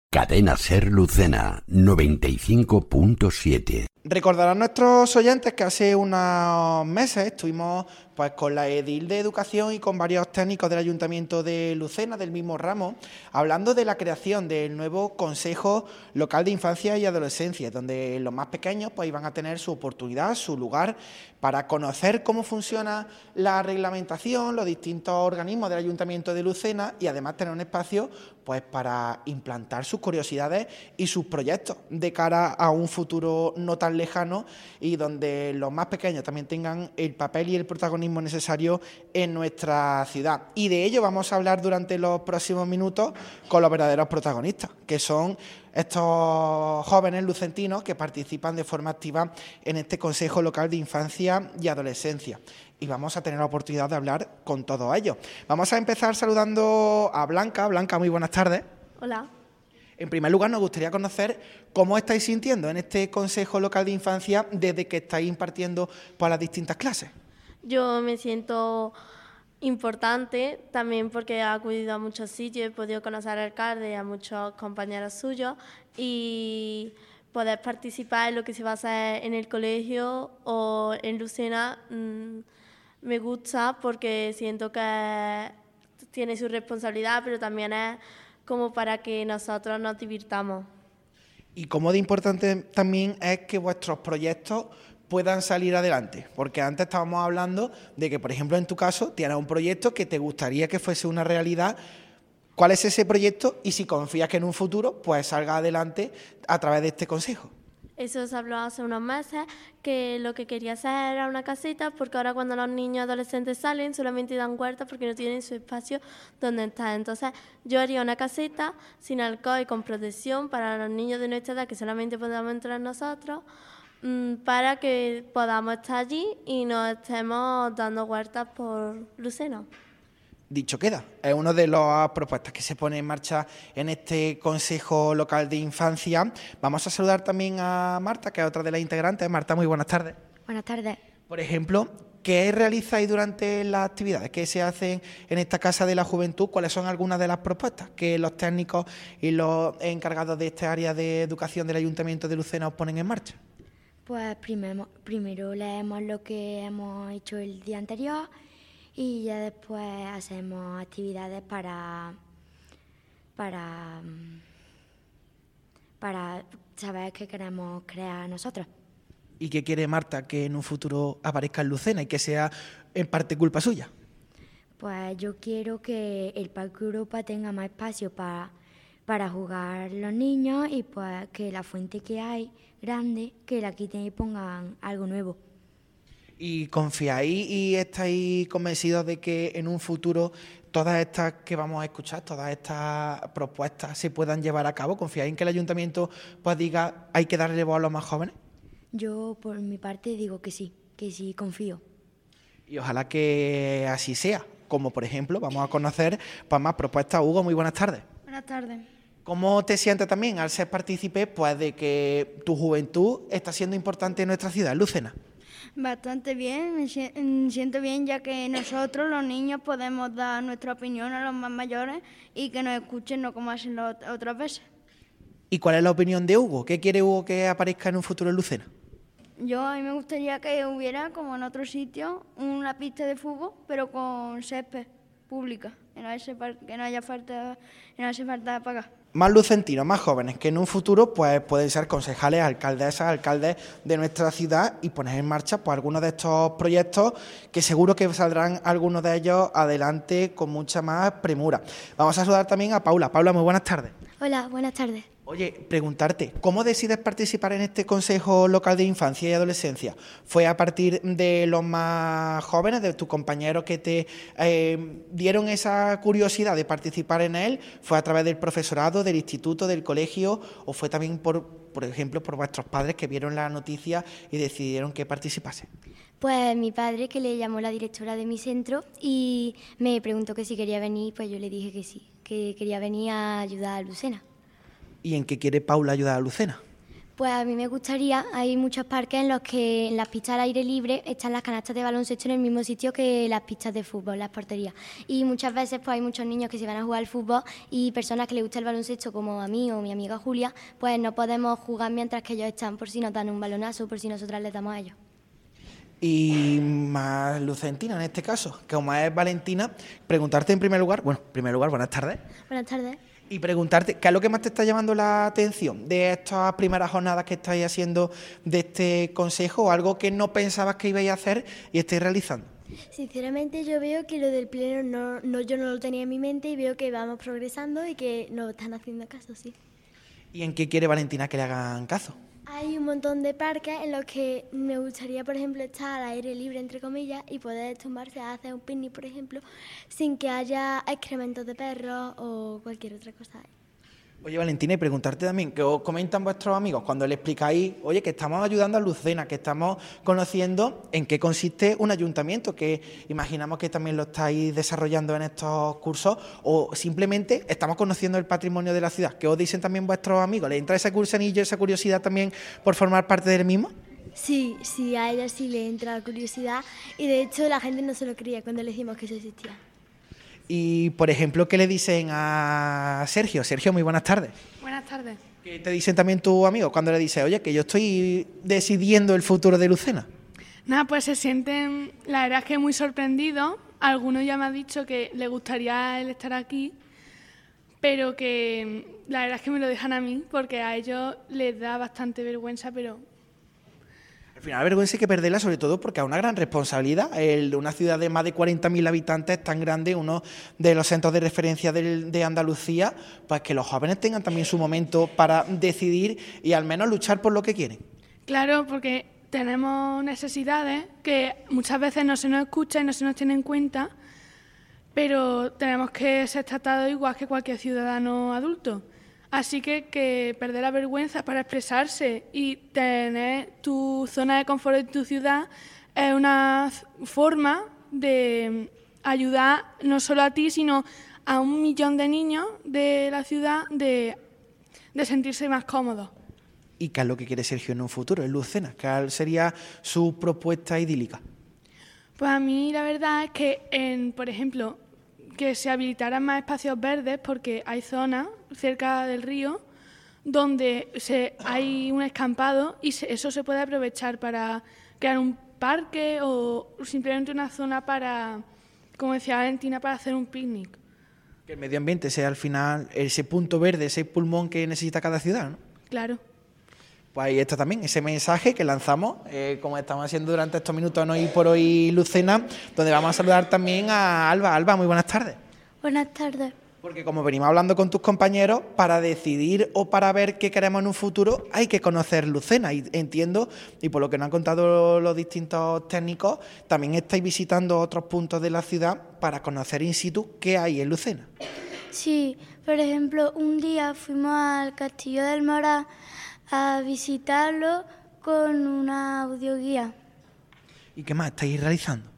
Cadena Ser Lucena 95.7. Recordarán nuestros oyentes que hace unos meses estuvimos pues con la edil de Educación y con varios técnicos del Ayuntamiento de Lucena, del mismo ramo, hablando de la creación del nuevo Consejo Local de Infancia y Adolescencia, donde los más pequeños pues iban a tener su oportunidad, su lugar para conocer cómo funciona la reglamentación, los distintos organismos del Ayuntamiento de Lucena y además tener un espacio pues para implantar sus curiosidades y sus proyectos de cara a un futuro no tan lejano y donde los más pequeños también tengan el papel y el protagonismo necesario en nuestra ciudad. Y de ello vamos a hablar durante los próximos minutos con los verdaderos protagonistas, que son estos jóvenes lucentinos que participan de forma activa en este Consejo Local de Infancia y Adolescencia. Y vamos a tener la oportunidad de hablar con todos ellos. Vamos a empezar saludando a Blanca. Blanca, muy buenas tardes. Hola. En primer lugar, nos gustaría conocer cómo estáis sintiendo en este Consejo Local de Infancia desde que estáis impartiendo para las distintas clases. Yo me siento importante también porque he acudido a muchos sitios, he podido conocer al alcalde y a muchos compañeros suyos y poder participar en lo que se va a hacer en el colegio o en Lucena me gusta porque siento que tiene su responsabilidad, pero también es como para que nosotros nos divirtamos. Y cómo de importante también es que vuestros proyectos puedan salir adelante, porque antes estábamos hablando de que, por ejemplo, en tu caso, tienes un proyecto que te gustaría que fuese una realidad. ¿Cuál es ese proyecto? Y si confías que en un futuro pues salga adelante a través de este consejo. Eso se habló hace unos meses, que lo que quería hacer era una casita, porque ahora cuando los niños adolescentes salen solamente dan huertas porque no tienen su espacio donde estar. Entonces yo haría una casita sin alcohol y con protección para los niños de nuestra edad, que solamente podamos entrar nosotros, para que podamos estar allí y nos estemos dando huertas por Lucena. Dicho queda, es una de las propuestas que se pone en marcha en este Consejo Local de Infancia. Vamos a saludar también a Marta, que es otra de las integrantes. Marta, muy buenas tardes. Buenas tardes. Por ejemplo, ¿qué realizáis durante las actividades que se hacen en esta Casa de la Juventud? ¿Cuáles son algunas de las propuestas que los técnicos y los encargados de esta área de educación del Ayuntamiento de Lucena os ponen en marcha? Pues primero leemos lo que hemos hecho el día anterior y ya después hacemos actividades para saber qué queremos crear nosotros. ¿Y qué quiere Marta que en un futuro aparezca en Lucena y que sea en parte culpa suya? Pues yo quiero que el Parque Europa tenga más espacio para jugar los niños y pues que la fuente que hay grande, que la quiten y pongan algo nuevo. ¿Y confiáis y estáis convencidos de que en un futuro todas estas que vamos a escuchar, todas estas propuestas se puedan llevar a cabo? ¿Confiáis en que el ayuntamiento pues diga hay que darle voz a los más jóvenes? Yo por mi parte digo que sí, confío. Y ojalá que así sea, como por ejemplo vamos a conocer pues, más propuestas. Hugo, muy buenas tardes. Buenas tardes. ¿Cómo te sientes también al ser partícipe pues, de que tu juventud está siendo importante en nuestra ciudad, Lucena? Bastante bien, me siento bien ya que nosotros los niños podemos dar nuestra opinión a los más mayores y que nos escuchen, no como hacen las otras veces. ¿Y cuál es la opinión de Hugo? ¿Qué quiere Hugo que aparezca en un futuro en Lucena? A mí me gustaría que hubiera, como en otros sitios, una pista de fútbol, pero con césped pública, que no hace falta pagar. Más lucentinos, más jóvenes, que en un futuro pues pueden ser concejales, alcaldesas, alcaldes de nuestra ciudad y poner en marcha pues algunos de estos proyectos que seguro que saldrán algunos de ellos adelante con mucha más premura. Vamos a saludar también a Paula. Paula, muy buenas tardes. Hola, buenas tardes. Oye, preguntarte, ¿cómo decides participar en este Consejo Local de Infancia y Adolescencia? ¿Fue a partir de los más jóvenes, de tus compañeros que te dieron esa curiosidad de participar en él? ¿Fue a través del profesorado, del instituto, del colegio? ¿O fue también, por ejemplo, por vuestros padres que vieron la noticia y decidieron que participase? Pues mi padre, que le llamó la directora de mi centro y me preguntó que si quería venir, pues yo le dije que sí, que quería venir a ayudar a Lucena. ¿Y en qué quiere Paula ayudar a Lucena? Pues a mí me gustaría, hay muchos parques en los que en las pistas al aire libre están las canastas de baloncesto en el mismo sitio que las pistas de fútbol, las porterías. Y muchas veces pues hay muchos niños que se van a jugar al fútbol y personas que les gusta el baloncesto, como a mí o mi amiga Julia, pues no podemos jugar mientras que ellos están, por si nos dan un balonazo, por si nosotras les damos a ellos. Y más Lucentina en este caso, que como es Valentina, preguntarte en primer lugar, buenas tardes. Buenas tardes. Y preguntarte, ¿qué es lo que más te está llamando la atención de estas primeras jornadas que estáis haciendo de este consejo, o algo que no pensabas que ibais a hacer y estáis realizando? Sinceramente yo veo que lo del pleno yo no lo tenía en mi mente y veo que vamos progresando y que nos están haciendo caso, sí. ¿Y en qué quiere Valentina que le hagan caso? Hay un montón de parques en los que me gustaría, por ejemplo, estar al aire libre, entre comillas, y poder tumbarse a hacer un picnic, por ejemplo, sin que haya excrementos de perros o cualquier otra cosa. Oye, Valentina, y preguntarte también, ¿qué os comentan vuestros amigos cuando le explicáis, oye, que estamos ayudando a Lucena, que estamos conociendo en qué consiste un ayuntamiento, que imaginamos que también lo estáis desarrollando en estos cursos, o simplemente estamos conociendo el patrimonio de la ciudad? ¿Qué os dicen también vuestros amigos? ¿Les entra ese cursanillo, esa curiosidad también por formar parte del mismo? Sí, a ella sí le entra la curiosidad y de hecho la gente no se lo creía cuando le dijimos que eso existía. Y, por ejemplo, ¿qué le dicen a Sergio? Sergio, muy buenas tardes. Buenas tardes. ¿Qué te dicen también tus amigos cuando le dices, oye, que yo estoy decidiendo el futuro de Lucena? Nada, pues se sienten, la verdad es que muy sorprendidos. Algunos ya me han dicho que les gustaría el estar aquí, pero que la verdad es que me lo dejan a mí porque a ellos les da bastante vergüenza, pero... Al final, vergüenza hay que perderla, sobre todo porque es una gran responsabilidad. Una ciudad de más de 40.000 habitantes tan grande, uno de los centros de referencia de Andalucía, pues que los jóvenes tengan también su momento para decidir y al menos luchar por lo que quieren. Claro, porque tenemos necesidades que muchas veces no se nos escucha y no se nos tiene en cuenta, pero tenemos que ser tratados igual que cualquier ciudadano adulto. Así que perder la vergüenza para expresarse y tener tu zona de confort en tu ciudad es una forma de ayudar no solo a ti, sino a 1 millón de niños de la ciudad de sentirse más cómodos. ¿Y qué es lo que quiere Sergio en un futuro, en Lucena? ¿Cuál sería su propuesta idílica? Pues a mí la verdad es que, por ejemplo, que se habilitaran más espacios verdes porque hay zonas cerca del río donde hay un escampado y eso se puede aprovechar para crear un parque o simplemente una zona para, como decía Valentina, para hacer un picnic. Que el medio ambiente sea al final ese punto verde, ese pulmón que necesita cada ciudad, ¿no? Claro. Pues ahí está también ese mensaje que lanzamos, como estamos haciendo durante estos minutos en Hoy por Hoy Lucena, donde vamos a saludar también a Alba. Alba, muy buenas tardes. Buenas tardes. Porque como venimos hablando con tus compañeros, para decidir o para ver qué queremos en un futuro hay que conocer Lucena. Y entiendo, y por lo que nos han contado los distintos técnicos, también estáis visitando otros puntos de la ciudad para conocer in situ qué hay en Lucena. Sí, por ejemplo, un día fuimos al Castillo del Moral a visitarlo con una audioguía. ¿Y qué más estáis realizando?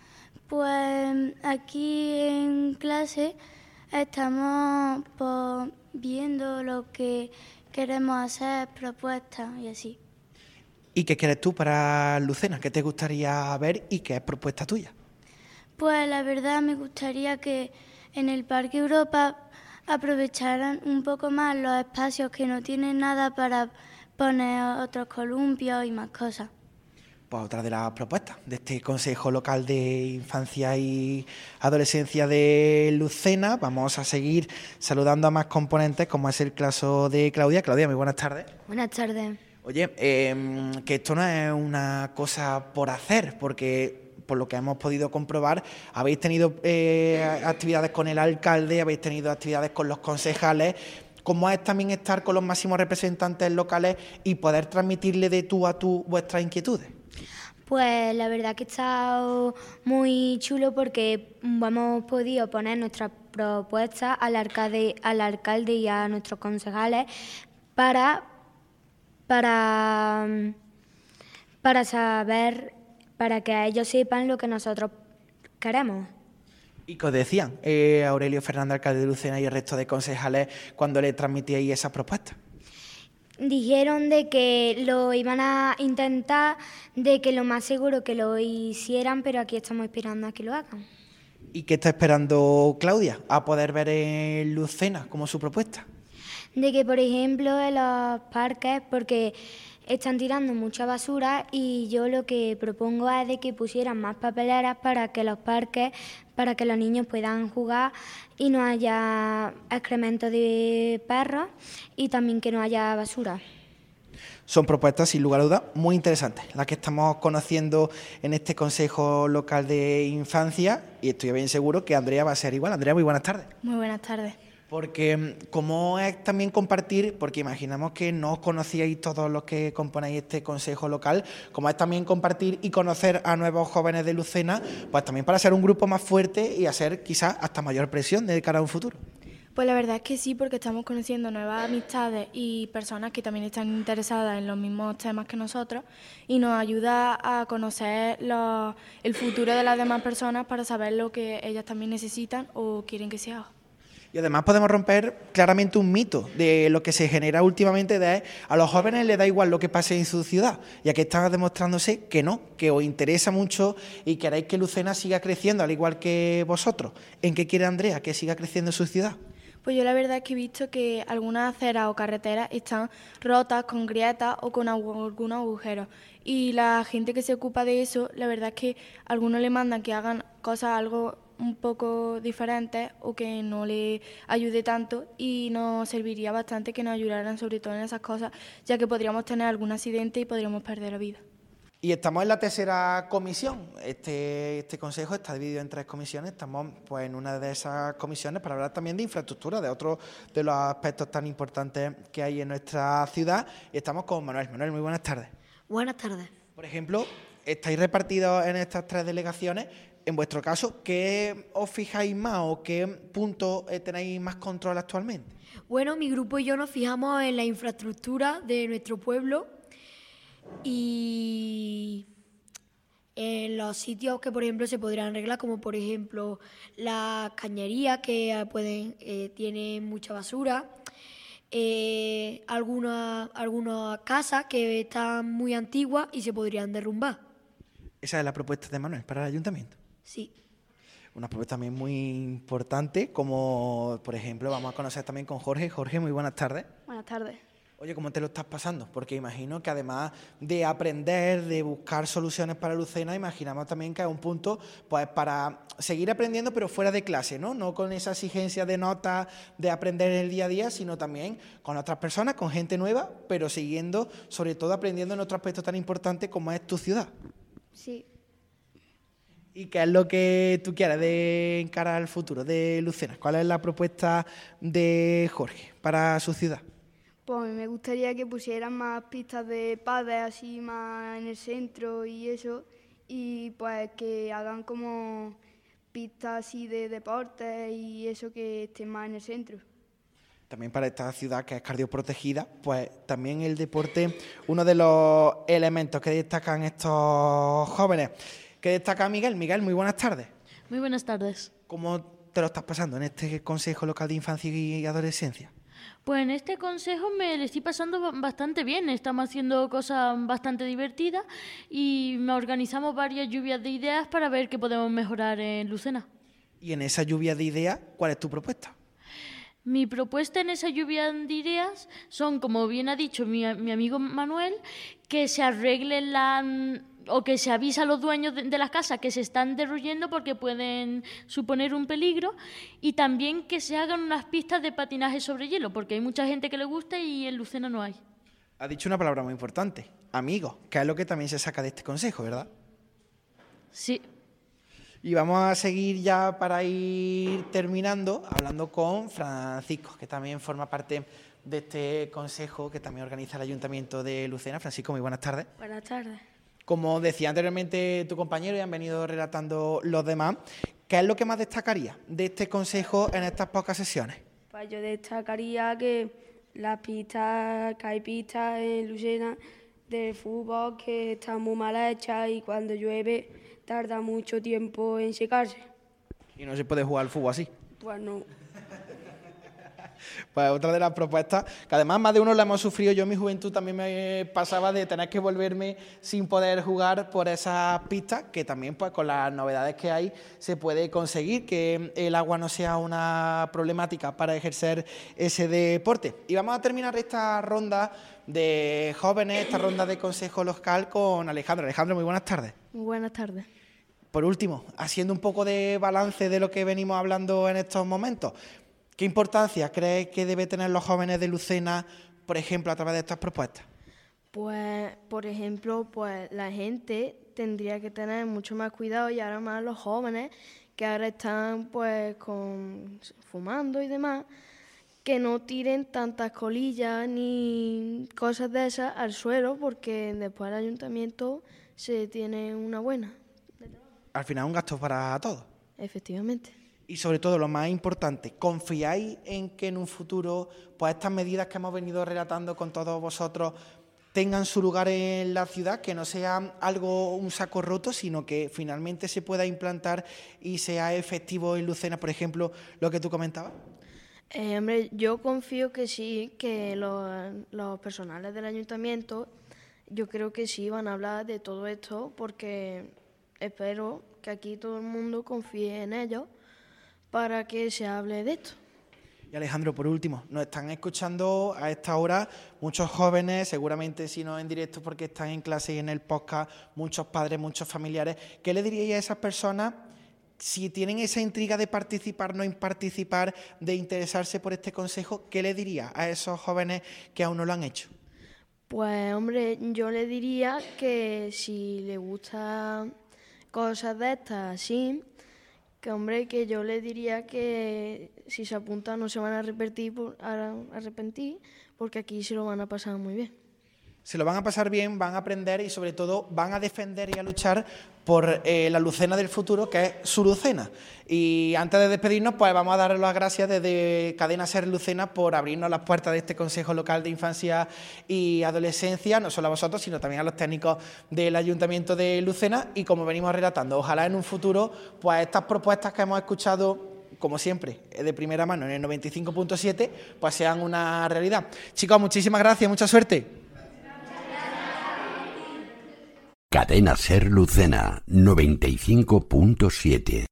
Pues aquí en clase estamos pues, viendo lo que queremos hacer, propuestas y así. ¿Y qué quieres tú para Lucena? ¿Qué te gustaría ver y qué es propuesta tuya? Pues la verdad me gustaría que en el Parque Europa aprovecharan un poco más los espacios que no tienen nada para poner otros columpios y más cosas. Pues otra de las propuestas de este Consejo Local de Infancia y Adolescencia de Lucena. Vamos a seguir saludando a más componentes, como es el caso de Claudia. Claudia, muy buenas tardes. Buenas tardes. Oye, que esto no es una cosa por hacer, porque por lo que hemos podido comprobar, habéis tenido actividades con el alcalde, habéis tenido actividades con los concejales. ¿Cómo es también estar con los máximos representantes locales y poder transmitirle de tú a tú vuestras inquietudes? Pues la verdad que ha estado muy chulo porque hemos podido poner nuestras propuestas al alcalde y a nuestros concejales para saber, para que ellos sepan lo que nosotros queremos. ¿Y qué os decían Aurelio Fernández, alcalde de Lucena, y el resto de concejales cuando le transmitíais esas propuestas? Dijeron de que lo iban a intentar, de que lo más seguro que lo hicieran, pero aquí estamos esperando a que lo hagan. ¿Y qué está esperando Claudia a poder ver en Lucena como su propuesta? De que, por ejemplo, en los parques, porque están tirando mucha basura y yo lo que propongo es de que pusieran más papeleras para que los parques, para que los niños puedan jugar y no haya excremento de perros y también que no haya basura. Son propuestas, sin lugar a dudas, muy interesantes, las que estamos conociendo en este Consejo Local de Infancia, y estoy bien seguro que Andrea va a ser igual. Andrea, muy buenas tardes. Muy buenas tardes. Porque como es también compartir, porque imaginamos que no os conocíais todos los que componéis este consejo local, como es también compartir y conocer a nuevos jóvenes de Lucena, pues también para ser un grupo más fuerte y hacer quizás hasta mayor presión de cara a un futuro. Pues la verdad es que sí, porque estamos conociendo nuevas amistades y personas que también están interesadas en los mismos temas que nosotros y nos ayuda a conocer el futuro de las demás personas para saber lo que ellas también necesitan o quieren que se haga. Y además podemos romper claramente un mito de lo que se genera últimamente de a los jóvenes les da igual lo que pase en su ciudad, ya que está demostrándose que no, que os interesa mucho y queréis que Lucena siga creciendo al igual que vosotros. ¿En qué quiere Andrea que siga creciendo su ciudad? Pues yo la verdad es que he visto que algunas aceras o carreteras están rotas, con grietas o con algunos agujeros. Y la gente que se ocupa de eso, la verdad es que algunos le mandan que hagan cosas algo un poco diferentes o que no le ayude tanto, y nos serviría bastante que nos ayudaran sobre todo en esas cosas, ya que podríamos tener algún accidente y podríamos perder la vida. Y estamos en la tercera comisión. Este consejo está dividido en 3 comisiones. Estamos pues en una de esas comisiones para hablar también de infraestructura, de otros de los aspectos tan importantes que hay en nuestra ciudad. Y estamos con Manuel. Manuel, muy buenas tardes. Buenas tardes. Por ejemplo, estáis repartidos en estas 3 delegaciones. En vuestro caso, ¿qué os fijáis más o qué puntos tenéis más control actualmente? Bueno, mi grupo y yo nos fijamos en la infraestructura de nuestro pueblo y en los sitios que, por ejemplo, se podrían arreglar, como por ejemplo las cañerías que tienen mucha basura, algunas casas que están muy antiguas y se podrían derrumbar. Esa es la propuesta de Manuel para el ayuntamiento. Sí. Una propuesta también muy importante, como por ejemplo vamos a conocer también con Jorge. Jorge, muy buenas tardes. Buenas tardes. Oye, ¿cómo te lo estás pasando? Porque imagino que además de aprender, de buscar soluciones para Lucena, imaginamos también que es un punto pues para seguir aprendiendo, pero fuera de clase, ¿no? No con esa exigencia de notas, de aprender en el día a día, sino también con otras personas, con gente nueva, pero siguiendo, sobre todo aprendiendo en otro aspecto tan importante como es tu ciudad. Sí. ¿Y qué es lo que tú quieres de encarar al futuro de Lucena? ¿Cuál es la propuesta de Jorge para su ciudad? Pues a mí me gustaría que pusieran más pistas de pádel así más en el centro y eso, y pues que hagan como pistas así de deportes y eso, que estén más en el centro. También para esta ciudad que es cardioprotegida, pues también el deporte, uno de los elementos que destacan estos jóvenes. ¿Qué destaca Miguel? Miguel, muy buenas tardes. Muy buenas tardes. ¿Cómo te lo estás pasando en este Consejo Local de Infancia y Adolescencia? Pues en este consejo me lo estoy pasando bastante bien. Estamos haciendo cosas bastante divertidas y organizamos varias lluvias de ideas para ver qué podemos mejorar en Lucena. Y en esa lluvia de ideas, ¿cuál es tu propuesta? Mi propuesta en esa lluvia de ideas son, como bien ha dicho mi amigo Manuel, que se arreglen o que se avisa a los dueños de las casas que se están derruyendo porque pueden suponer un peligro, y también que se hagan unas pistas de patinaje sobre hielo, porque hay mucha gente que le gusta y en Lucena no hay. Ha dicho una palabra muy importante, amigos, que es lo que también se saca de este consejo, ¿verdad? Sí. Y vamos a seguir ya para ir terminando hablando con Francisco, que también forma parte de este consejo que también organiza el Ayuntamiento de Lucena. Francisco, muy buenas tardes. Buenas tardes. Como decía anteriormente tu compañero y han venido relatando los demás, ¿qué es lo que más destacaría de este consejo en estas pocas sesiones? Pues yo destacaría que hay pistas en Lucena de fútbol que están muy mal hechas y cuando llueve tarda mucho tiempo en secarse. Y no se puede jugar al fútbol así. Pues no. Pues otra de las propuestas, que además más de uno la hemos sufrido. Yo en mi juventud también me pasaba de tener que volverme sin poder jugar por esas pistas, que también pues con las novedades que hay se puede conseguir que el agua no sea una problemática para ejercer ese deporte. Y vamos a terminar esta ronda de jóvenes, esta ronda de consejo local con Alejandro. Alejandro, muy buenas tardes. Muy buenas tardes. Por último, haciendo un poco de balance de lo que venimos hablando en estos momentos, ¿qué importancia crees que debe tener los jóvenes de Lucena, por ejemplo, a través de estas propuestas? Pues, por ejemplo, pues la gente tendría que tener mucho más cuidado, y ahora más los jóvenes que ahora están pues fumando y demás, que no tiren tantas colillas ni cosas de esas al suelo, porque después el ayuntamiento se tiene una buena. Al final es un gasto para todos. Efectivamente. Y sobre todo, lo más importante, ¿confiáis en que en un futuro pues estas medidas que hemos venido relatando con todos vosotros tengan su lugar en la ciudad, que no sea algo, un saco roto, sino que finalmente se pueda implantar y sea efectivo en Lucena, por ejemplo, lo que tú comentabas? Hombre, yo confío que sí, que los personales del ayuntamiento, yo creo que sí van a hablar de todo esto, porque espero que aquí todo el mundo confíe en ellos para que se hable de esto. Y Alejandro, por último, nos están escuchando a esta hora muchos jóvenes, seguramente si no en directo porque están en clase y en el podcast, muchos padres, muchos familiares. ¿Qué le diríais a esas personas si tienen esa intriga de participar, no participar, de interesarse por este consejo? ¿Qué le diría a esos jóvenes que aún no lo han hecho? Pues hombre, yo le diría que si le gustan cosas de estas así, que hombre, que yo le diría que si se apuntan no se van a arrepentir, porque aquí se lo van a pasar muy bien. Se lo van a pasar bien, van a aprender y sobre todo van a defender y a luchar por la Lucena del futuro, que es su Lucena. Y antes de despedirnos, pues vamos a dar las gracias desde Cadena Ser Lucena por abrirnos las puertas de este Consejo Local de Infancia y Adolescencia, no solo a vosotros, sino también a los técnicos del Ayuntamiento de Lucena. Y como venimos relatando, ojalá en un futuro, pues estas propuestas que hemos escuchado, como siempre, de primera mano en el 95.7, pues sean una realidad. Chicos, muchísimas gracias, mucha suerte. Cadena Ser Lucena 95.7